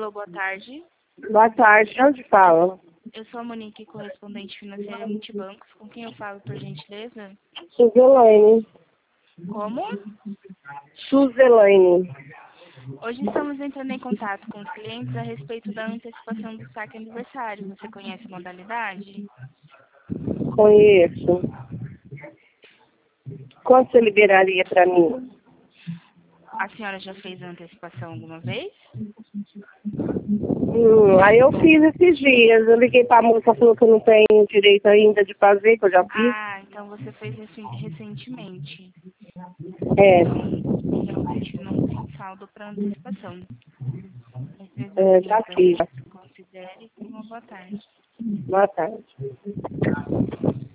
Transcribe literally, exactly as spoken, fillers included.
Alô, boa tarde. Boa tarde, onde fala? Eu sou a Monique, correspondente financeira Multibancos. Com quem eu falo, por gentileza? Suzelaine. Como? Suzelaine. Hoje estamos entrando em contato com os clientes a respeito da antecipação do saque aniversário. Você conhece a modalidade? Conheço. Quanto você liberaria para mim? A senhora já fez a antecipação alguma vez? Hum, aí eu fiz esses dias. Eu liguei para a moça, falou que eu não tenho direito ainda de fazer, que eu já fiz. Ah, então você fez isso recentemente. É, Então, realmente não tem saldo para antecipação. Mas mesmo é, assim, já eu fiz. peço que considere. Uma boa tarde. Boa tarde.